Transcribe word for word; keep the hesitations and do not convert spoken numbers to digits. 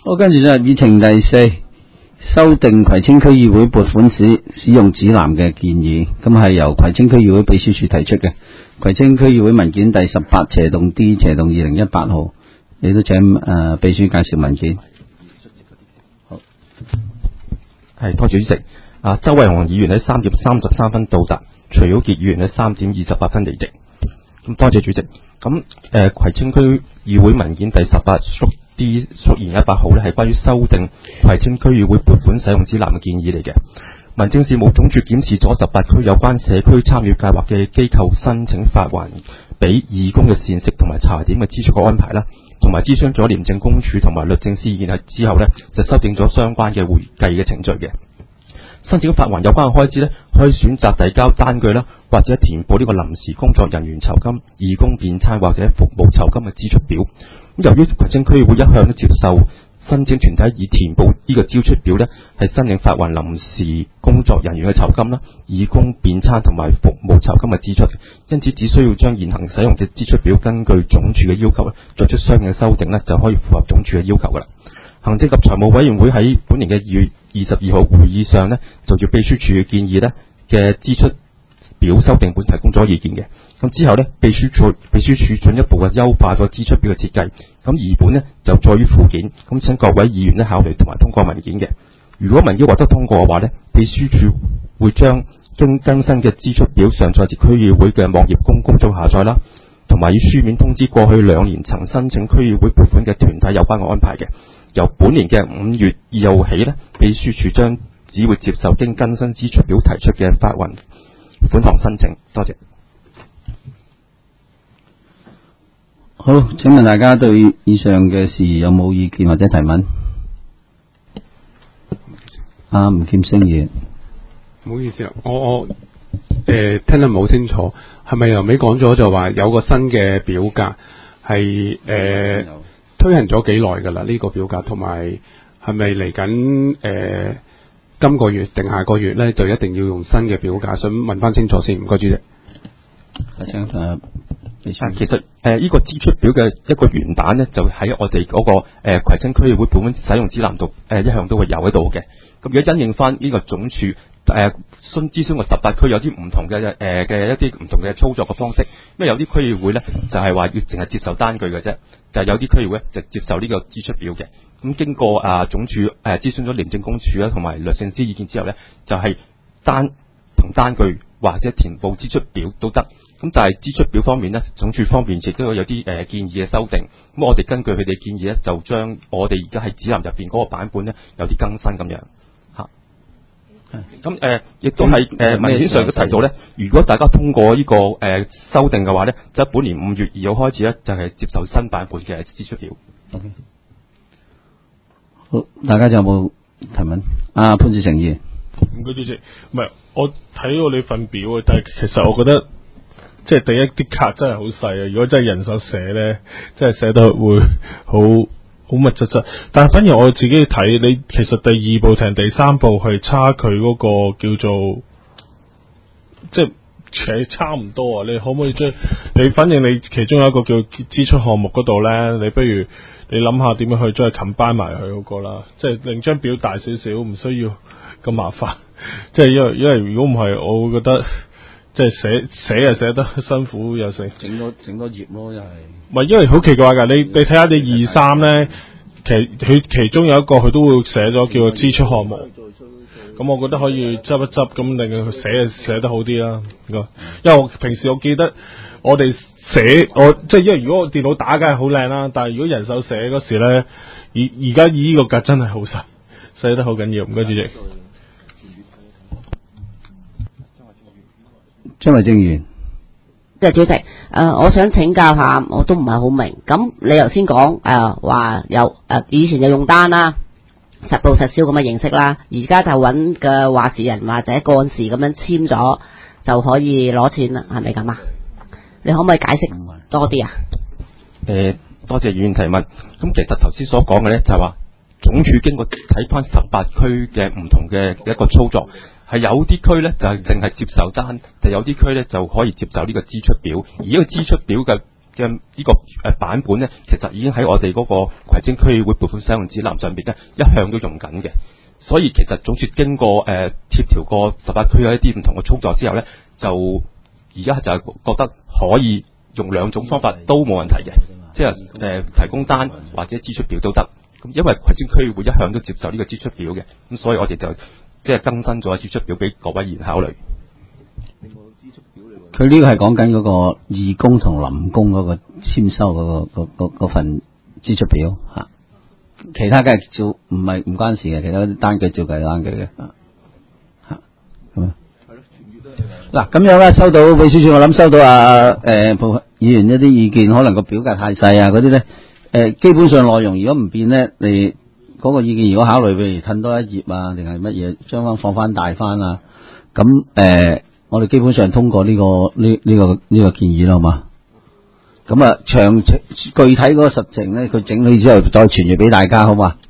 好，跟住就係議程第四，修訂葵青區議會撥款使使用指南嘅建議，咁係由葵青區議會秘書處提出嘅。葵青區議會文件第十八斜洞 D 斜洞二零一八號，你都請誒、呃、秘書介紹文件。好， 係多謝主席。啊，周偉雄議員喺三點三十三分到達，徐曉傑議員喺三點二十八分離席。咁多謝主席。咁誒、呃，葵青區議會文件第十八縮 D 縮二一八號咧，係關於修訂葵青區議會撥款使用指南嘅建議嚟嘅。民政事務總署檢視咗十八區有關社區參與計劃嘅機構申請發還俾義工嘅膳食同埋茶點嘅支出嘅安排啦，同埋諮詢咗廉政公署同埋律政司意見係之後呢，就修訂咗相關嘅會計嘅程序嘅。申請發還有關嘅開支呢，可以選擇遞交單據啦，或者填補呢個臨時工作人員酬金、義工便餐或者服務酬金嘅支出表。咁由於葵青區議會一向都接受申請團體以填補呢個支出表呢，係申領發還臨時工作人員嘅酬金啦、義工便餐同埋服務酬金嘅支出，因此只需要將現行使用嘅支出表根據總署嘅要求作出相應嘅修訂呢，就可以符合總署嘅要求噶啦。行政及財務委員會喺本年嘅二月二十二號會議上呢，就住秘書處嘅建議呢嘅支出表修訂本提供咗意見嘅。咁之後呢，秘書處秘書處進一步嘅優化咗支出表嘅設計。咁而本呢就載於附件，咁請各位議員呢考慮同埋通過文件嘅。如果文件獲得通過嘅話呢，秘書處會將經更新嘅支出表上載至區議會嘅網頁供公眾下載啦，同埋以書面通知過去兩年曾申請區議會撥款嘅團體有關嘅安排嘅。由本年嘅五月二號起呢，秘書處將只會接受經更新支出表提出嘅發還款項申請。多謝。 好，請問大家對以上嘅事有冇意見或者提問？啊，吳劍星議員， 唔好意思啊，我我誒、呃、聽得唔好清楚，係咪由尾講咗就話有個新嘅表格係誒？呃推行咗幾耐㗎啦？呢、這個表格同埋係咪嚟緊誒今個月定下個月咧，就一定要用新嘅表格？想問翻清楚先，唔該主席。 請誒， 其實誒呢、呃這個支出表嘅一個原版咧，就喺我哋嗰、那個誒、呃、葵青區議會撥款使用指南度誒、呃、一向都會有喺度嘅。咁如果因應翻呢個總署誒詢諮詢個十八區有啲唔同嘅誒嘅一啲唔同嘅操作嘅方式，因為有啲區議會咧就係、是、話要淨係接受單據嘅啫。但係有啲區議會就接受呢個支出表嘅，咁經過啊總署誒諮詢咗廉政公署啦同埋律政司意見之後咧，就係、是、單同單據或者填報支出表都得。咁但係支出表方面咧，總署方面亦都有啲誒、呃、建議嘅修訂。咁我哋根據佢哋建議咧，就將我哋而家喺指南入邊嗰個版本咧有啲更新咁樣嚇。咁誒亦都係誒、呃、文件上都提到咧，如果大家通過呢、這個誒、呃、修訂嘅話咧，就喺本年五月二號開始咧，就係、是、接受新版本嘅支出表。 OK， 好，大家有冇提問？啊，潘志成議員， 唔該主席，唔係我睇過你份表啊，但係其實我覺得即係第一啲卡真係好細啊，如果真係人手寫咧，真係寫得會好。好密質質，但係反而我自己睇你，其實第二步同第三步係差距嗰個叫做，即係其實差唔多啊！你可唔可以將你，反正你其中有一個叫支出項目嗰度咧，你不如你諗下點樣去將佢combine埋佢嗰個啦，即係令張表大少少，唔需要咁麻煩。即係因為因為如果唔係，我會覺得即係寫寫又寫得辛苦又成， 整多整多頁咯，又係。 唔係，因為好奇怪㗎，你你睇下你二三咧，其佢其中有一個佢都會寫咗叫做支出項目，咁我覺得可以執一執，咁令佢寫寫得好啲啦。因為我平時我記得我哋寫我即係因為如果我電腦打梗係好靚啦，但係如果人手寫嗰時咧，而而家以呢個格真係好細，寫得好緊要。唔該主席。 張慧正議員。 即係主席，誒、呃，我想請教下，我都唔係好明。咁你頭先講誒話有誒、呃、以前就用單啦，實報實銷咁嘅形式啦，而家就揾嘅話事人或者幹事咁樣簽咗就可以攞錢啦，係咪咁啊？你可唔可以解釋多啲啊？ 誒、呃，多謝議員提問。咁其實頭先所講嘅咧就係話總署經過睇翻十八區嘅唔同嘅一個操作。係有啲區咧就係淨係接受單，就有啲區咧就可以接受呢個支出表。而呢個支出表嘅嘅呢個誒版本咧，其實已經喺我哋嗰個葵青區議會撥款使用指南上邊咧，一向都用緊嘅。所以其實總算經過誒、呃、協調過十八區嘅一啲唔同嘅操作之後咧，就而家就係覺得可以用兩種方法都冇問題嘅，即係誒、呃、提供單或者支出表都得。咁因為葵青區議會一向都接受呢個支出表嘅，咁所以我哋就即係更新咗支出表俾各位議員考慮。 佢呢個係講緊嗰個義工同臨工嗰個簽收嗰、嗰個嗰份支出表嚇，其他梗係照唔係唔關事嘅，其他單據照計單據嘅嚇嚇咁啊。嗱咁樣啦，收到秘書處，我諗收到啊誒部、呃、議員一啲意見，可能個表格太細啊嗰啲咧誒，基本上內容如果唔變咧，你嗰個意見如果考慮，譬如褪多一頁啊，定係乜嘢將翻放翻大翻啊，咁誒。呃我哋基本上通過呢、這個呢呢、這個呢、這個建議啦，好嘛？咁啊，詳具體嗰個實情咧，佢整理之後再傳閱俾大家，好嘛？